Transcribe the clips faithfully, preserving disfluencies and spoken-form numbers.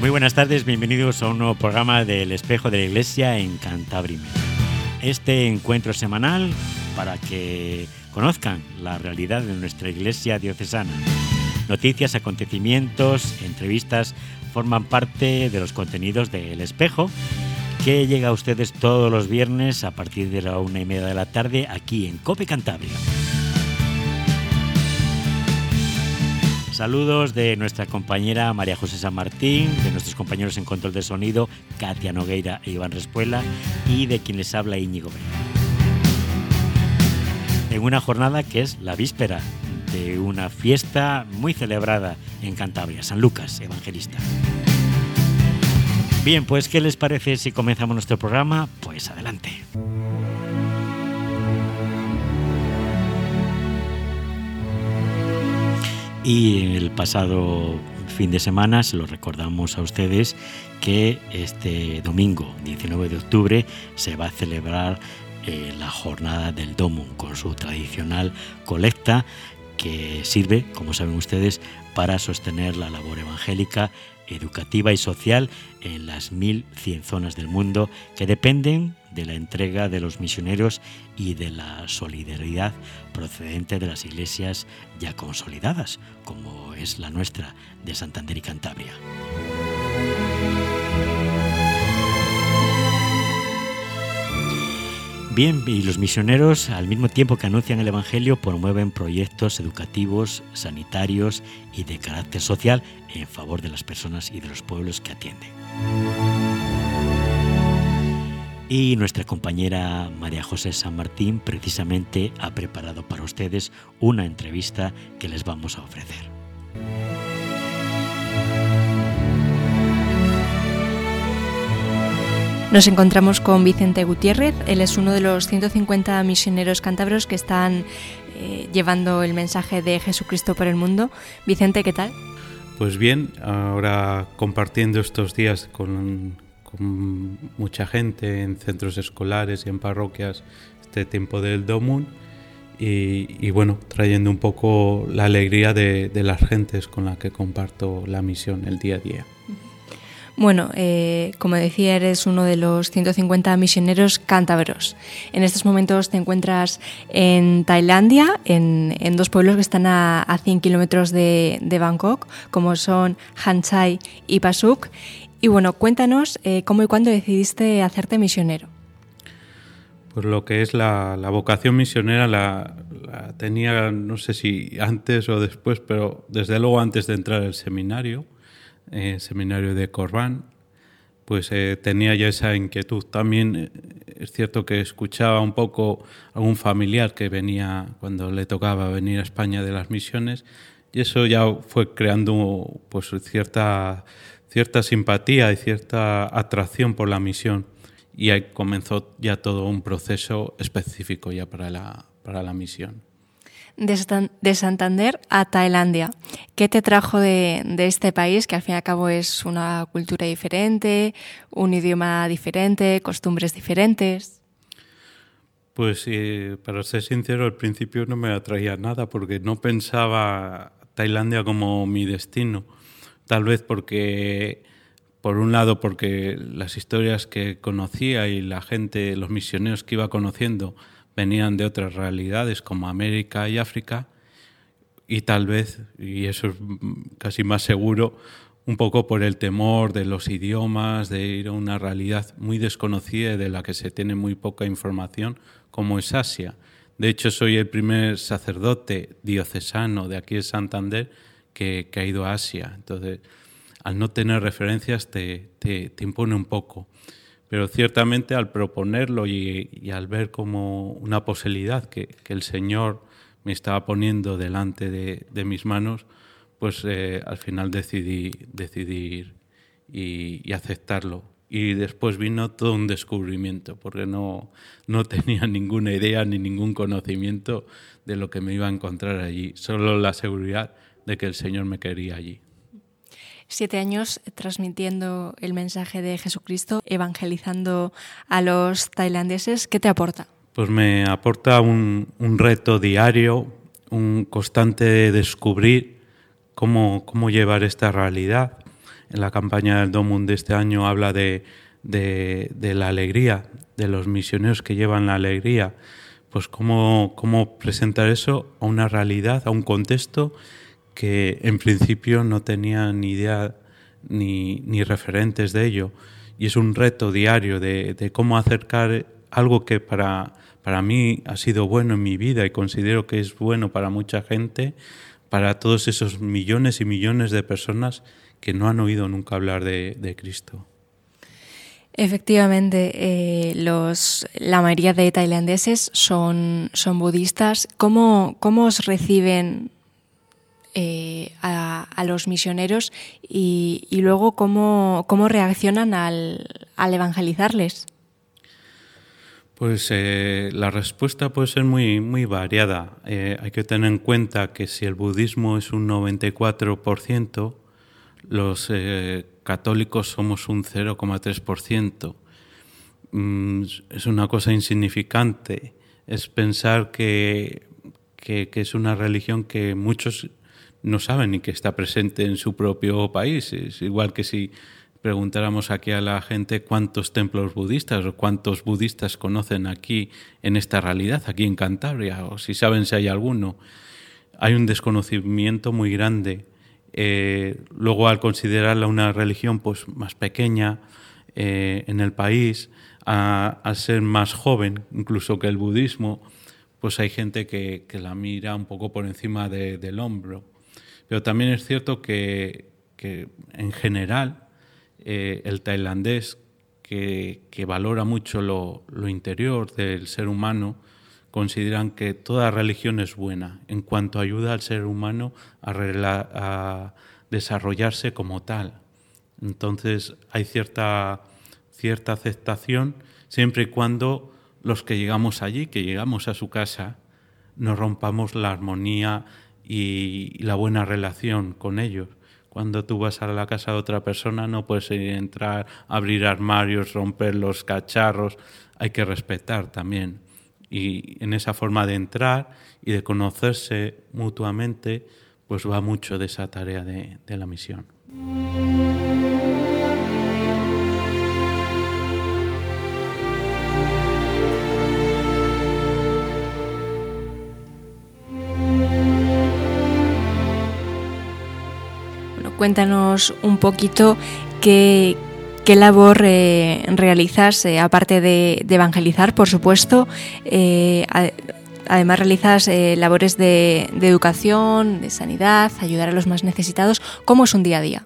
Muy buenas tardes, bienvenidos a un nuevo programa del Espejo de la Iglesia en Cantabria. Este encuentro semanal para que conozcan la realidad de nuestra Iglesia diocesana. Noticias, acontecimientos, entrevistas forman parte de los contenidos del Espejo, que llega a ustedes todos los viernes a partir de la una y media de la tarde aquí en COPE Cantabria. Saludos de nuestra compañera María José San Martín, de nuestros compañeros en control de sonido, Katia Nogueira e Iván Respuela, y de quien les habla Íñigo Vega. En una jornada que es la víspera de una fiesta muy celebrada en Cantabria, San Lucas Evangelista. Bien, pues ¿qué les parece si comenzamos nuestro programa? Pues adelante. Y el pasado fin de semana se lo recordamos a ustedes que este domingo diecinueve de octubre se va a celebrar eh, la jornada del Domum con su tradicional colecta que sirve, como saben ustedes, para sostener la labor evangélica, educativa y social en las mil cien zonas del mundo que dependen de la entrega de los misioneros y de la solidaridad procedente de las iglesias ya consolidadas, como es la nuestra de Santander y Cantabria. Bien, y los misioneros, al mismo tiempo que anuncian el Evangelio, promueven proyectos educativos, sanitarios y de carácter social en favor de las personas y de los pueblos que atienden. Y nuestra compañera María José San Martín precisamente ha preparado para ustedes una entrevista que les vamos a ofrecer. Nos encontramos con Vicente Gutiérrez. Él es uno de los ciento cincuenta misioneros cántabros que están eh, llevando el mensaje de Jesucristo por el mundo. Vicente, ¿qué tal? Pues bien, ahora compartiendo estos días con, con mucha gente en centros escolares y en parroquias este tiempo del Domum y, y bueno, trayendo un poco la alegría de, de las gentes con las que comparto la misión el día a día. Bueno, eh, como decía, eres uno de los ciento cincuenta misioneros cántabros. En estos momentos te encuentras en Tailandia, en, en dos pueblos que están a, a cien kilómetros de, de Bangkok, como son Han Chai y Pasuk. Y bueno, cuéntanos eh, cómo y cuándo decidiste hacerte misionero. Pues lo que es la, la vocación misionera la, la tenía, no sé si antes o después, pero desde luego antes de entrar al seminario. Eh, seminario de Corbán, pues eh, tenía ya esa inquietud. También eh, es cierto que escuchaba un poco a algún familiar que venía cuando le tocaba venir a España de las misiones y eso ya fue creando pues cierta, cierta simpatía y cierta atracción por la misión y ahí comenzó ya todo un proceso específico ya para la, para la misión. De Santander a Tailandia. ¿Qué te trajo de, de este país, que al fin y al cabo es una cultura diferente, un idioma diferente, costumbres diferentes? Pues eh, para ser sincero, al principio no me atraía nada porque no pensaba Tailandia como mi destino. Tal vez porque, por un lado, porque las historias que conocía y la gente, los misioneros que iba conociendo, venían de otras realidades como América y África y tal vez, y eso es casi más seguro, un poco por el temor de los idiomas, de ir a una realidad muy desconocida y de la que se tiene muy poca información, como es Asia. De hecho, soy el primer sacerdote diocesano de aquí de Santander que, que ha ido a Asia. Entonces, al no tener referencias te, te, te impone un poco. Pero ciertamente al proponerlo y, y al ver como una posibilidad que, que el Señor me estaba poniendo delante de, de mis manos, pues eh, al final decidí, decidí ir y, y aceptarlo. Y después vino todo un descubrimiento, porque no, no tenía ninguna idea ni ningún conocimiento de lo que me iba a encontrar allí, solo la seguridad de que el Señor me quería allí. Siete años transmitiendo el mensaje de Jesucristo, evangelizando a los tailandeses. ¿Qué te aporta? Pues me aporta un, un reto diario, un constante descubrir cómo, cómo llevar esta realidad en la campaña del Domum de este año habla de, de, de la alegría, de los misioneros que llevan la alegría. Pues cómo, cómo presentar eso a una realidad, a un contexto que en principio no tenía ni idea ni, ni referentes de ello. Y es un reto diario de, de cómo acercar algo que para, para mí ha sido bueno en mi vida y considero que es bueno para mucha gente, para todos esos millones y millones de personas que no han oído nunca hablar de, de Cristo. Efectivamente, eh, los, la mayoría de tailandeses son, son budistas. ¿Cómo, cómo os reciben eh, a, a los misioneros y, y luego cómo, cómo reaccionan al, al evangelizarles? Pues eh, la respuesta puede ser muy, muy variada. Eh, hay que tener en cuenta que si el budismo es un noventa y cuatro por ciento, los eh, católicos somos un cero coma tres por ciento. Mm, es una cosa insignificante. Es pensar que, que, que es una religión que muchos no saben ni que está presente en su propio país. Es igual que si preguntáramos aquí a la gente cuántos templos budistas o cuántos budistas conocen aquí en esta realidad, aquí en Cantabria, o si saben si hay alguno. Hay un desconocimiento muy grande. Eh, luego, al considerarla una religión pues, más pequeña eh, en el país, a, a ser más joven incluso que el budismo, pues hay gente que, que la mira un poco por encima de, del hombro. Pero también es cierto que, que en general eh, el tailandés, que, que valora mucho lo, lo interior del ser humano, consideran que toda religión es buena en cuanto ayuda al ser humano a, rela- a desarrollarse como tal. Entonces hay cierta, cierta aceptación siempre y cuando los que llegamos allí, que llegamos a su casa, no rompamos la armonía y la buena relación con ellos. Cuando tú vas a la casa de otra persona no puedes entrar, abrir armarios, romper los cacharros, hay que respetar también. Y en esa forma de entrar y de conocerse mutuamente, pues va mucho de esa tarea de, de la misión. Bueno, cuéntanos un poquito qué... ¿Qué labor eh, realizas, eh, aparte de, de evangelizar, por supuesto? Eh, a, además realizas eh, labores de, de educación, de sanidad, ayudar a los más necesitados. ¿Cómo es un día a día?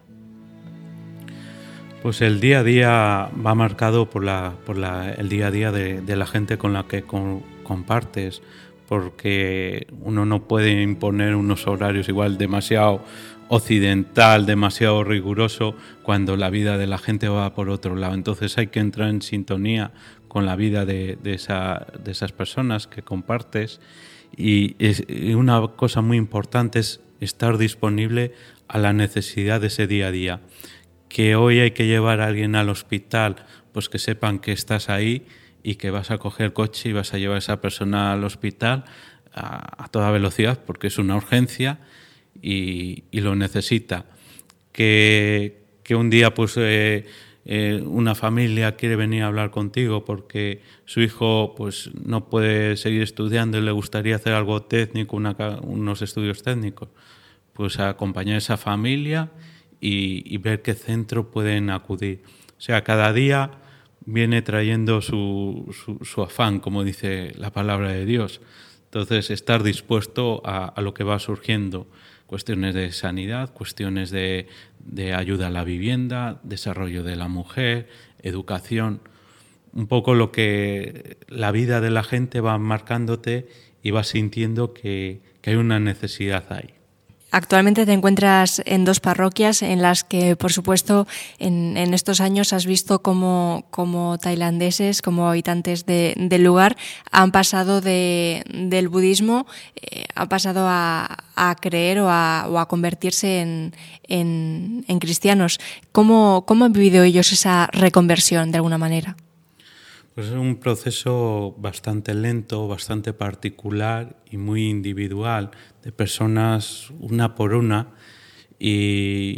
Pues el día a día va marcado por, la, por la, el día a día de, de la gente con la que con, compartes, porque uno no puede imponer unos horarios igual demasiado occidental, demasiado riguroso, cuando la vida de la gente va por otro lado. Entonces hay que entrar en sintonía con la vida de, de, esa, de esas personas que compartes, y, es, y una cosa muy importante es estar disponible a la necesidad de ese día a día. Que hoy hay que llevar a alguien al hospital, pues que sepan que estás ahí y que vas a coger coche y vas a llevar a esa persona al hospital a, a toda velocidad porque es una urgencia y, y lo necesita. Que, que un día pues eh, eh, una familia quiere venir a hablar contigo porque su hijo pues no puede seguir estudiando y le gustaría hacer algo técnico, una, unos estudios técnicos, pues a acompañar a esa familia y, y ver qué centro pueden acudir. O sea, cada día viene trayendo su, su, su afán, como dice la palabra de Dios. Entonces, estar dispuesto a, a lo que va surgiendo. Cuestiones de sanidad, cuestiones de, de ayuda a la vivienda, desarrollo de la mujer, educación. Un poco lo que la vida de la gente va marcándote y vas sintiendo que, que hay una necesidad ahí. Actualmente te encuentras en dos parroquias en las que, por supuesto, en, en estos años has visto cómo, cómo tailandeses, como habitantes de, del lugar, han pasado de, del budismo, eh, han pasado a, a creer o a, o a convertirse en, en, en cristianos. ¿Cómo, ¿Cómo han vivido ellos esa reconversión, de alguna manera? Pues es un proceso bastante lento, bastante particular y muy individual, de personas una por una, y,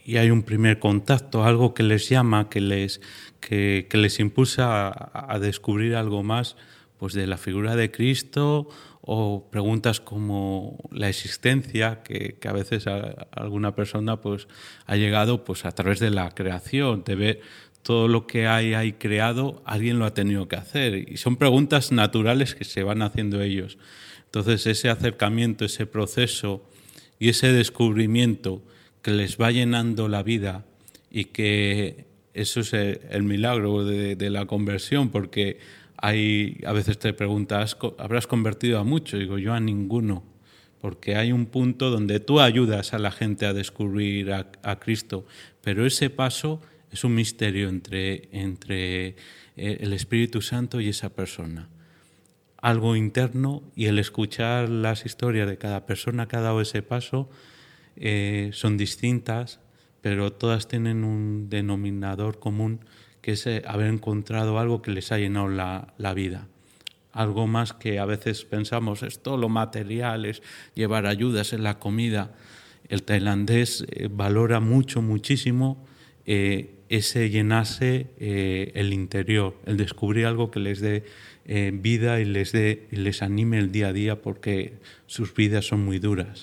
y hay un primer contacto, algo que les llama, que les, que, que les impulsa a, a descubrir algo más, pues de la figura de Cristo, o preguntas como la existencia, que, que a veces a, a alguna persona pues ha llegado pues a través de la creación, de ver todo lo que hay ahí creado, alguien lo ha tenido que hacer, y son preguntas naturales que se van haciendo ellos. Entonces ese acercamiento, ese proceso y ese descubrimiento que les va llenando la vida, y que eso es el, el milagro de, de la conversión, porque hay, a veces te preguntas, ¿habrás convertido a muchos? Digo, yo a ninguno, porque hay un punto donde tú ayudas a la gente a descubrir a, a Cristo, pero ese paso es un misterio entre, entre el Espíritu Santo y esa persona. Algo interno, y el escuchar las historias de cada persona que ha dado ese paso eh, son distintas, pero todas tienen un denominador común, que es haber encontrado algo que les ha llenado la, la vida. Algo más que a veces pensamos, es todo lo material, es llevar ayudas, en la comida. El tailandés eh, valora mucho, muchísimo eh, ese llenarse eh, el interior, el descubrir algo que les dé eh, vida y les, dé, y les anime el día a día, porque sus vidas son muy duras.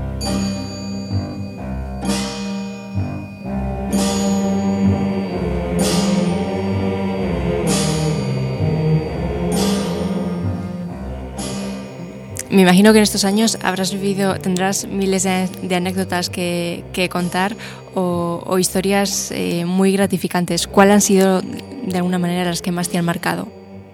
Me imagino que en estos años habrás vivido, tendrás miles de, de anécdotas que, que contar o, o historias eh, muy gratificantes. ¿Cuáles han sido, de alguna manera, las que más te han marcado?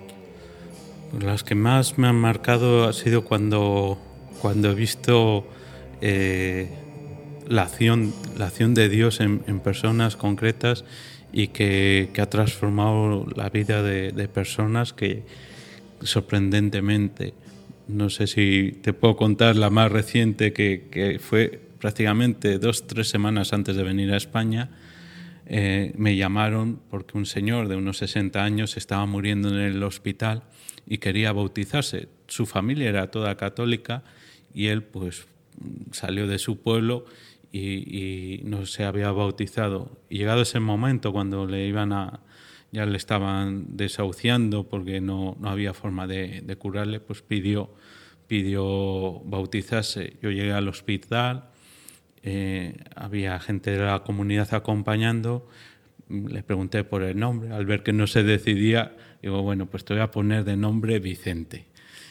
Las que más me han marcado ha sido cuando, cuando he visto eh, la acción, la acción de Dios en, en personas concretas, y que, que ha transformado la vida de, de personas que sorprendentemente. No sé si te puedo contar la más reciente, que, que fue prácticamente dos, tres semanas antes de venir a España. Eh, me llamaron porque un señor de unos sesenta años estaba muriendo en el hospital y quería bautizarse. Su familia era toda católica, y él pues salió de su pueblo y, y no se había bautizado. Y llegado ese momento, cuando le iban a... ya le estaban desahuciando porque no, no había forma de, de curarle, pues pidió, pidió bautizarse. Yo llegué al hospital, eh, había gente de la comunidad acompañando, le pregunté por el nombre. Al ver que no se decidía, digo, bueno, pues te voy a poner de nombre Vicente.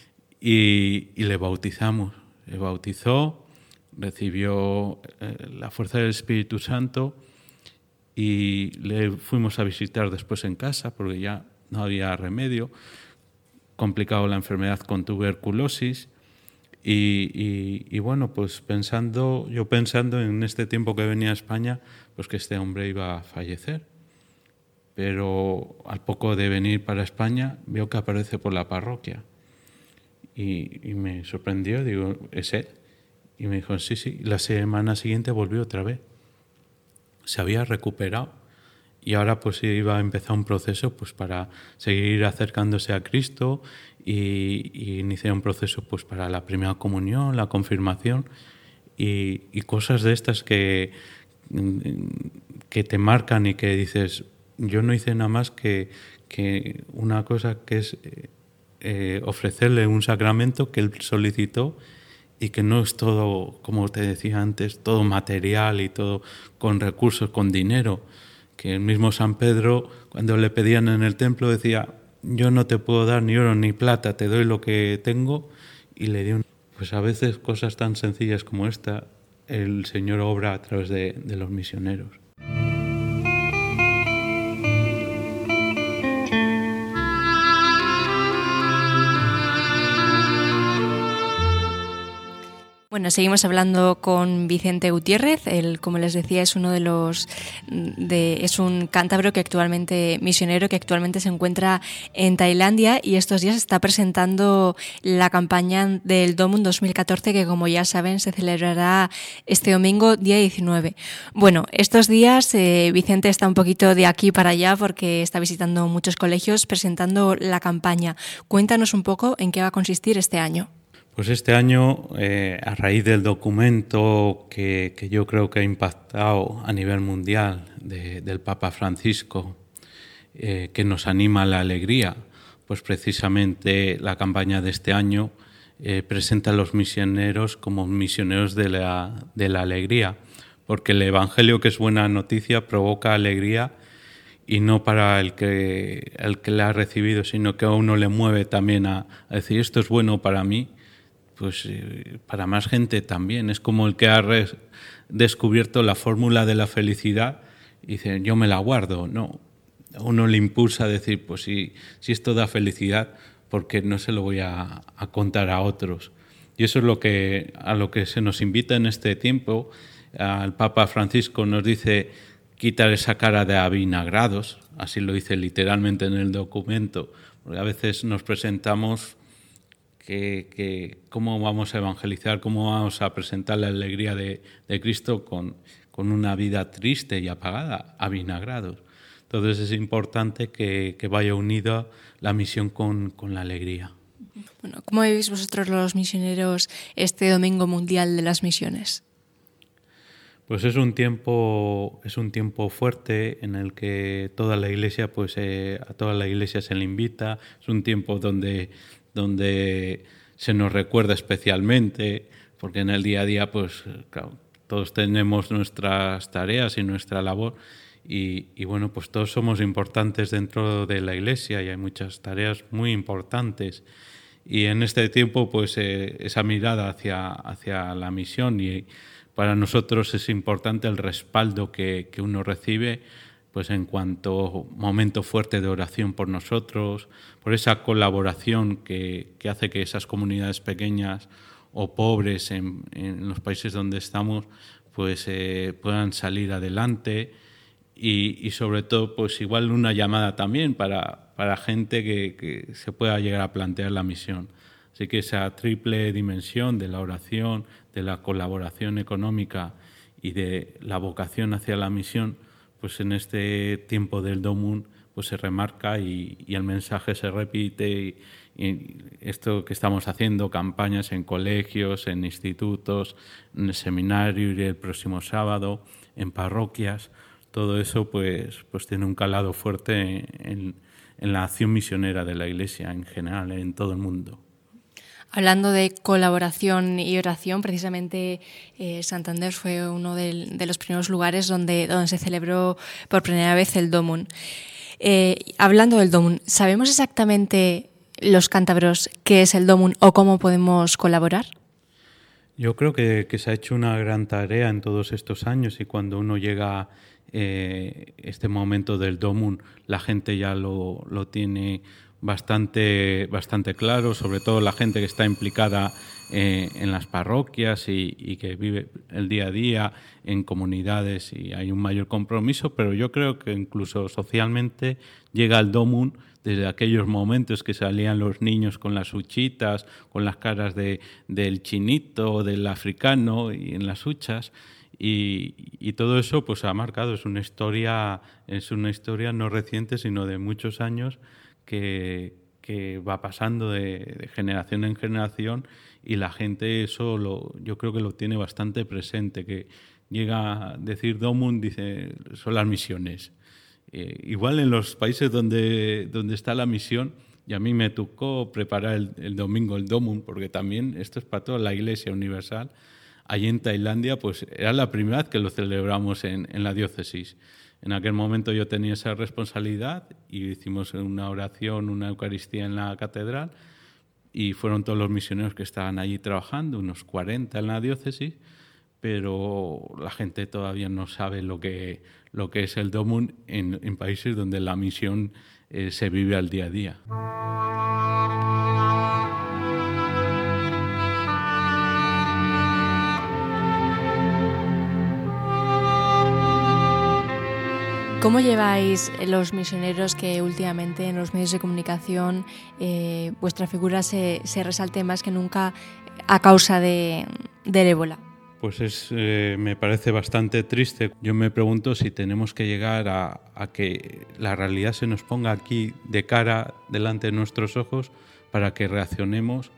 Y, y le bautizamos. Le bautizó, recibió eh, la fuerza del Espíritu Santo, y le fuimos a visitar después en casa porque ya no había remedio. Complicado la enfermedad con tuberculosis, y, y, y bueno, pues pensando, yo pensando en este tiempo que venía a España, pues que este hombre iba a fallecer. Pero al poco de venir para España veo que aparece por la parroquia, y, y me sorprendió, digo, ¿es él? Y me dijo, sí, sí. La semana siguiente volvió otra vez. Se había recuperado, y ahora pues iba a empezar un proceso pues para seguir acercándose a Cristo, y, y iniciar un proceso pues para la primera comunión, la confirmación, y, y cosas de estas que, que te marcan, y que dices, yo no hice nada más que, que una cosa que es eh, ofrecerle un sacramento que él solicitó, y que no es todo, como te decía antes, todo material y todo con recursos, con dinero. Que el mismo San Pedro, cuando le pedían en el templo, decía, yo no te puedo dar ni oro ni plata, te doy lo que tengo, y le dio. Pues a veces cosas tan sencillas como esta, el Señor obra a través de, de los misioneros. Bueno, seguimos hablando con Vicente Gutiérrez. Él, como les decía, es uno de los de, es un cántabro que actualmente misionero que actualmente se encuentra en Tailandia, y estos días está presentando la campaña del Domum dos mil catorce, que, como ya saben, se celebrará este domingo, día diecinueve. Bueno, estos días eh, Vicente está un poquito de aquí para allá porque está visitando muchos colegios presentando la campaña. Cuéntanos un poco en qué va a consistir este año. Pues este año, eh, a raíz del documento que, que yo creo que ha impactado a nivel mundial de, del Papa Francisco, eh, que nos anima a la alegría, pues precisamente la campaña de este año eh, presenta a los misioneros como misioneros de la, de la alegría, porque el Evangelio, que es buena noticia, provoca alegría, y no para el que, el que la ha recibido, sino que a uno le mueve también a, a decir, esto es bueno para mí, pues eh, para más gente también. Es como el que ha res, descubierto la fórmula de la felicidad y dice, yo me la guardo. No, a uno le impulsa a decir, pues si, si esto da felicidad, ¿por qué no se lo voy a, a contar a otros? Y eso es lo que, a lo que se nos invita en este tiempo. El Papa Francisco nos dice quitar esa cara de avinagrados, así lo dice literalmente en el documento, porque a veces nos presentamos que, que cómo vamos a evangelizar, cómo vamos a presentar la alegría de, de Cristo con, con una vida triste y apagada, avinagrados. Entonces es importante que, que vaya unida la misión con, con la alegría. Bueno, ¿cómo veis vosotros los misioneros este Domingo Mundial de las Misiones? Pues es un tiempo, es un tiempo fuerte en el que toda la Iglesia, pues eh, a toda la Iglesia se le invita. Es un tiempo donde, donde se nos recuerda especialmente, porque en el día a día, pues claro, todos tenemos nuestras tareas y nuestra labor. Y, y bueno, pues todos somos importantes dentro de la Iglesia y hay muchas tareas muy importantes. Y en este tiempo, pues eh, esa mirada hacia, hacia la misión, y para nosotros es importante el respaldo que, que uno recibe, pues en cuanto a momento fuerte de oración por nosotros, por esa colaboración que, que hace que esas comunidades pequeñas o pobres en, en los países donde estamos, pues eh, puedan salir adelante. Y, y sobre todo, pues igual una llamada también para, para gente que, que se pueda llegar a plantear la misión. Así que esa triple dimensión de la oración, de la colaboración económica y de la vocación hacia la misión, pues en este tiempo del Domum pues se remarca y, y el mensaje se repite. Y, y esto que estamos haciendo, campañas en colegios, en institutos, en el seminario y el próximo sábado, en parroquias, todo eso pues, pues tiene un calado fuerte en, en la acción misionera de la Iglesia en general, en todo el mundo. Hablando de colaboración y oración, precisamente eh, Santander fue uno de, de los primeros lugares donde, donde se celebró por primera vez el Domum. Eh, hablando del Domum, ¿sabemos exactamente los cántabros qué es el Domum o cómo podemos colaborar? Yo creo que, que se ha hecho una gran tarea en todos estos años, y cuando uno llega a eh, este momento del Domum, la gente ya lo, lo tiene bastante, bastante claro, sobre todo la gente que está implicada eh, en las parroquias y, y que vive el día a día en comunidades, y hay un mayor compromiso, pero yo creo que incluso socialmente llega el Domum desde aquellos momentos que salían los niños con las huchitas, con las caras de, del chinito, del africano y en las huchas. Y, y todo eso pues ha marcado, es una historia, es una historia no reciente, sino de muchos años que, que va pasando de, de generación en generación, y la gente eso lo, yo creo que lo tiene bastante presente, que llega a decir Domum, dice, son las misiones. Eh, igual en los países donde, donde está la misión, y a mí me tocó preparar el, el domingo el Domum, porque también esto es para toda la Iglesia Universal. Allí en Tailandia, pues era la primera vez que lo celebramos en, en la diócesis. En aquel momento yo tenía esa responsabilidad y hicimos una oración, una Eucaristía en la catedral, y fueron todos los misioneros que estaban allí trabajando, unos cuarenta en la diócesis, pero la gente todavía no sabe lo que, lo que es el Domum en, en países donde la misión eh, se vive al día a día. ¿Cómo lleváis los misioneros que últimamente en los medios de comunicación eh, vuestra figura se, se resalte más que nunca a causa de, del ébola? Pues es, eh, me parece bastante triste. Yo me pregunto si tenemos que llegar a, a que la realidad se nos ponga aquí de cara, delante de nuestros ojos, para que reaccionemos,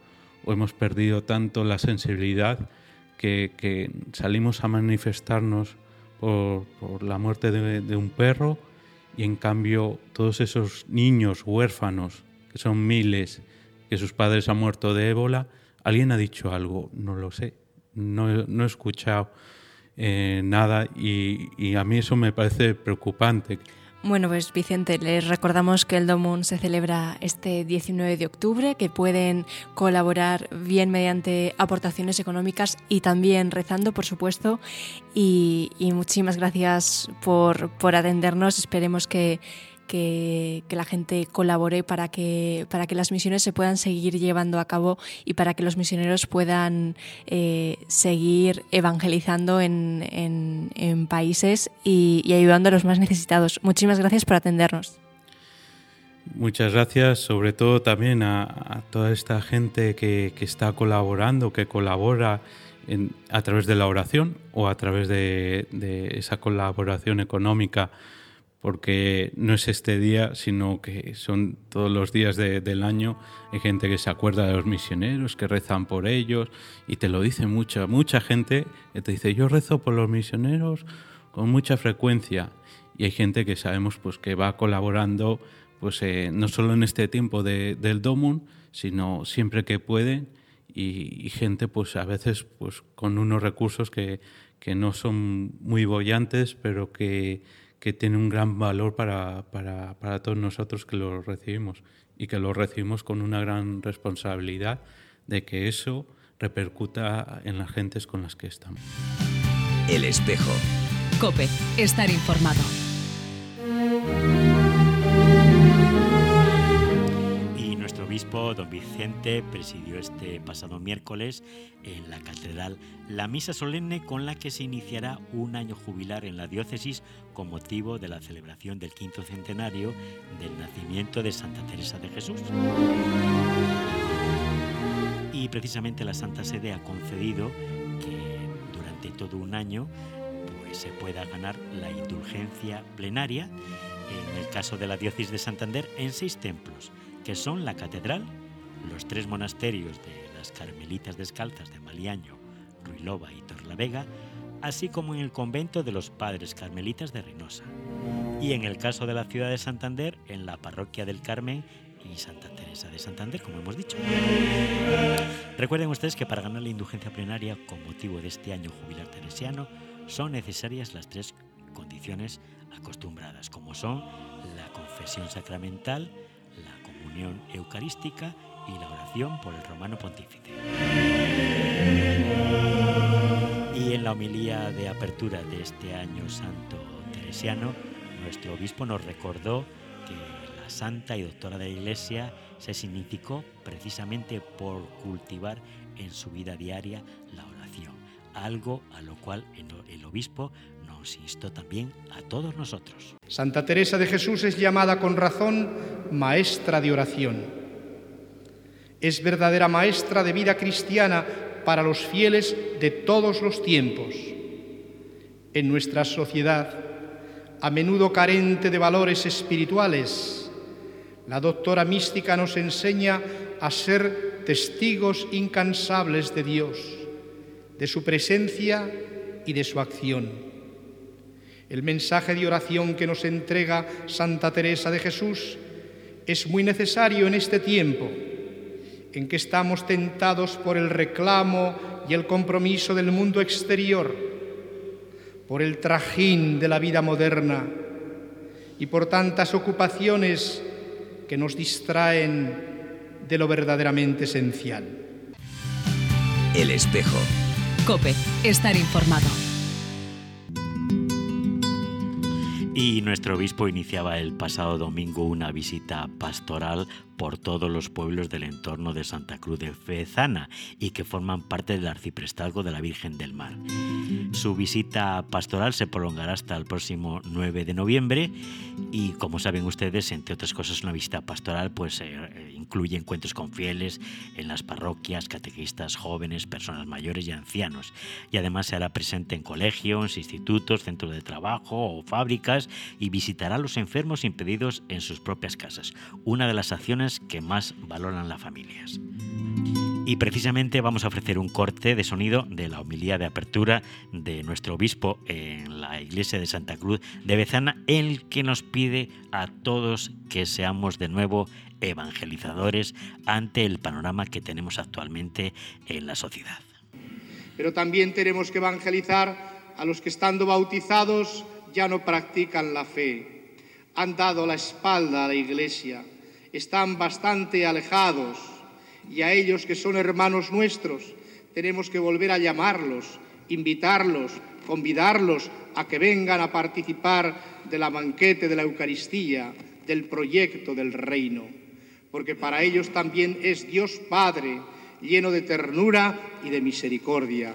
o hemos perdido tanto la sensibilidad que, que salimos a manifestarnos por, por la muerte de, de un perro, y en cambio todos esos niños huérfanos, que son miles, que sus padres han muerto de ébola, ¿alguien ha dicho algo? No lo sé, no, no he escuchado eh, nada y, y a mí eso me parece preocupante. Bueno, pues Vicente, les recordamos que el Domun se celebra este diecinueve de octubre, que pueden colaborar bien mediante aportaciones económicas y también rezando, por supuesto. Y, y muchísimas gracias por, por atendernos. Esperemos que, que, que la gente colabore para que, para que las misiones se puedan seguir llevando a cabo y para que los misioneros puedan eh, seguir evangelizando en, en, en países y, y ayudando a los más necesitados. Muchísimas gracias por atendernos. Muchas gracias, sobre todo también a, a toda esta gente que, que está colaborando, que colabora en, a través de la oración o a través de, de esa colaboración económica, porque no es este día, sino que son todos los días de, del año. Hay gente que se acuerda de los misioneros, que rezan por ellos, y te lo dice mucha, mucha gente que te dice, yo rezo por los misioneros con mucha frecuencia. Y hay gente que sabemos pues, que va colaborando pues, eh, no solo en este tiempo de, del Domun, sino siempre que pueden, y, y gente pues, a veces pues, con unos recursos que, que no son muy bollantes, pero que que tiene un gran valor para, para, para todos nosotros que lo recibimos, y que lo recibimos con una gran responsabilidad de que eso repercuta en las gentes con las que estamos. El Espejo. COPE. Estar informado. Nuestro obispo, don Vicente, presidió este pasado miércoles en la catedral la misa solemne con la que se iniciará un año jubilar en la diócesis con motivo de la celebración del quinto centenario del nacimiento de Santa Teresa de Jesús. Y precisamente la Santa Sede ha concedido que durante todo un año pues, se pueda ganar la indulgencia plenaria, en el caso de la diócesis de Santander, en seis templos, que son la catedral, los tres monasterios de las Carmelitas Descalzas de Maliaño, Ruilova y Torlavega, así como en el convento de los Padres Carmelitas de Reynosa. Y en el caso de la ciudad de Santander, en la parroquia del Carmen y Santa Teresa de Santander, como hemos dicho. Recuerden ustedes que para ganar la indulgencia plenaria con motivo de este año jubilar teresiano son necesarias las tres condiciones acostumbradas, como son la confesión sacramental, la comunión eucarística y la oración por el romano pontífice. Y en la homilía de apertura de este año santo teresiano, nuestro obispo nos recordó que la santa y doctora de la Iglesia se significó precisamente por cultivar en su vida diaria la oración, algo a lo cual el obispo nos instó también a todos nosotros. Santa Teresa de Jesús es llamada con razón maestra de oración. Es verdadera maestra de vida cristiana para los fieles de todos los tiempos. En nuestra sociedad, a menudo carente de valores espirituales, la doctora mística nos enseña a ser testigos incansables de Dios, de su presencia y de su acción. El mensaje de oración que nos entrega Santa Teresa de Jesús es muy necesario en este tiempo, en que estamos tentados por el reclamo y el compromiso del mundo exterior, por el trajín de la vida moderna y por tantas ocupaciones que nos distraen de lo verdaderamente esencial. El Espejo. COPE. Estar informado. Y nuestro obispo iniciaba el pasado domingo una visita pastoral por todos los pueblos del entorno de Santa Cruz de Fezana y que forman parte del arciprestazgo de la Virgen del Mar. Su visita pastoral se prolongará hasta el próximo nueve de noviembre y, como saben ustedes, entre otras cosas, una visita pastoral pues eh, incluye encuentros con fieles en las parroquias, catequistas, jóvenes, personas mayores y ancianos. Y además se hará presente en colegios, institutos, centros de trabajo o fábricas y visitará a los enfermos impedidos en sus propias casas, una de las acciones que más valoran las familias. Y precisamente vamos a ofrecer un corte de sonido de la homilía de apertura de nuestro obispo en la iglesia de Santa Cruz de Bezana, el que nos pide a todos que seamos de nuevo evangelizadores ante el panorama que tenemos actualmente en la sociedad. Pero también tenemos que evangelizar a los que, estando bautizados, ya no practican la fe, han dado la espalda a la iglesia, están bastante alejados, y a ellos que son hermanos nuestros tenemos que volver a llamarlos, invitarlos, convidarlos a que vengan a participar de la banquete de la Eucaristía, del proyecto del reino, porque para ellos también es Dios Padre, lleno de ternura y de misericordia.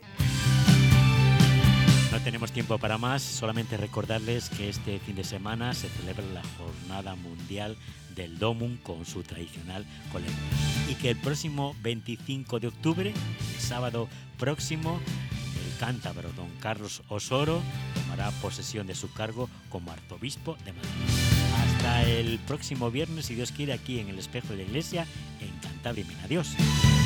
No tenemos tiempo para más, solamente recordarles que este fin de semana se celebra la Jornada Mundial del Domum con su tradicional colecta y que el próximo veinticinco de octubre, el sábado próximo, el cántabro don Carlos Osoro tomará posesión de su cargo como arzobispo de Madrid. Hasta el próximo viernes, si Dios quiere, aquí en el Espejo de la Iglesia, en Cantabria. Adiós.